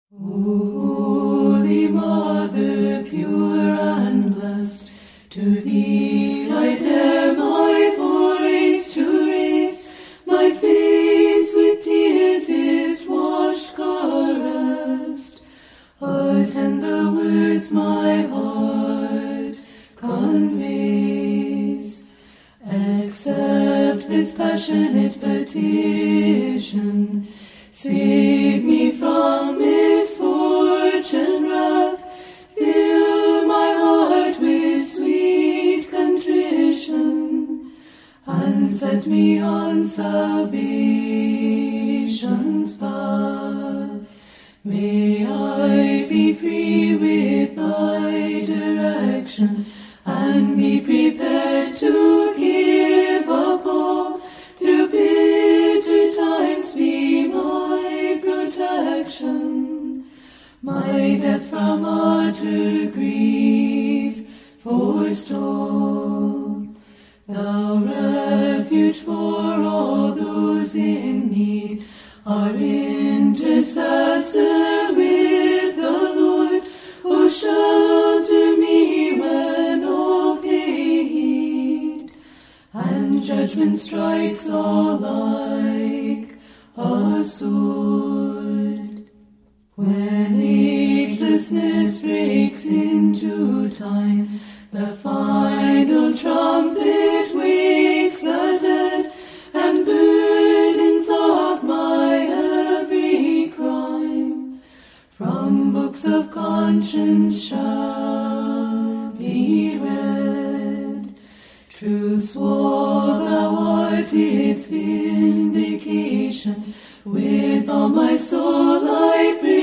Holy Mother, pure and blessed, to Thee I dare my voice to raise. My face with tears is washed, caressed. Attend the words my heart conveys. Accept this passionate petition. Save me from misfortune, wrath. Fill my heart with sweet contrition, and set me on salvation's path. May I be free with Thy direction, and be prepared to give up all. Through bitter times be my protection, my death from utter grief forestall. Thou refuge for all those in need, our intercessor with the Lord. O shelter me when all pay heed, and judgment strikes all like a sword. When agelessness breaks into time, the final trumpet wakes the dead, and burdens of my every crime from books of conscience shall be read. Truth's wall, thou art its vindication. With all my soul I pray.